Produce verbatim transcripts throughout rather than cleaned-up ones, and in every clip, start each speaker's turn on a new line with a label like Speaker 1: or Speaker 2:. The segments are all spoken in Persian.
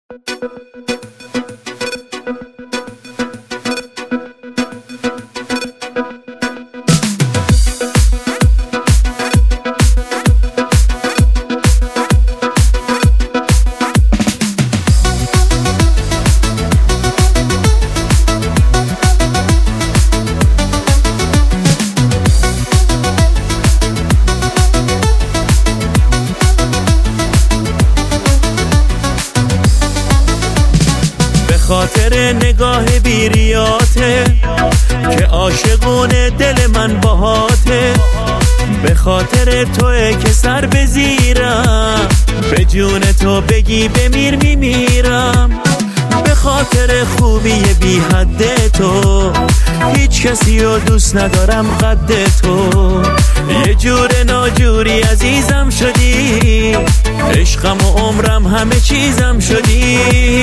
Speaker 1: خاطر نگاه بیریاته که عاشقونه دل من باهاته، به خاطر توه که سر بزیرم، به جون تو بگی بمیر میمیرم، به خاطر خوبی بی حد تو هیچ کسی رو دوست ندارم قد تو، یه جور ناجوری عزیزم شدی، عشقم و عمرم همه چیزم شدی.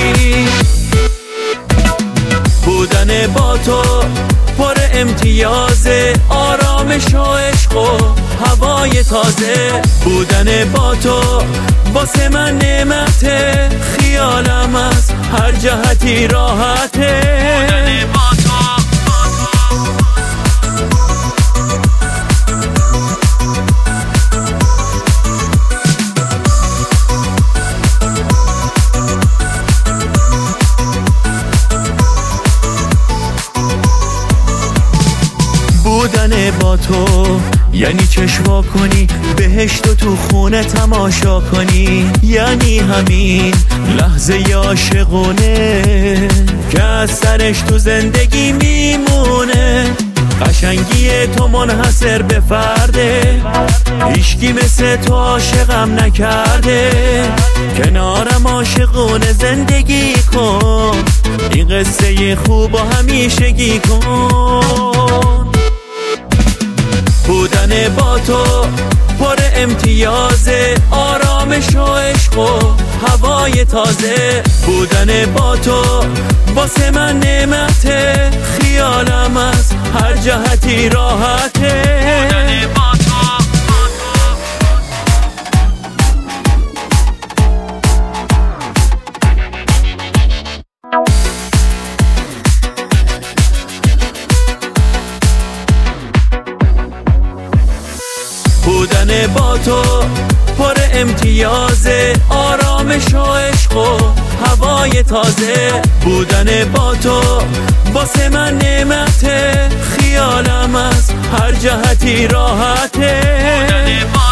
Speaker 1: بودن با تو پر امتیازه، آرامش و عشق و هوای تازه، بودن با تو واسه من نعمته، خیالم از هر جهتی راحته. بودن با تو بودن با تو یعنی چشوا کنی بهشت و تو خونه تماشا کنی، یعنی همین لحظه عاشقونه که از سرش تو زندگی میمونه. قشنگی تو منحصر به فرده، هیچکی مثل تو عاشقم نکرده، کنارم عاشقونه زندگی کن، این قصه خوب و همیشگی کن. بودن با تو پر امتیازه، آرامش و عشق و هوای تازه، بودن با تو واسه من نعمته، خیالم از هر جهتی راحته. بودن با تو بودن با تو پر امتیازه، آرامش و عشق و هوای تازه، بودن با تو واسه من نعمته، خیالم از هر جهتی راحته.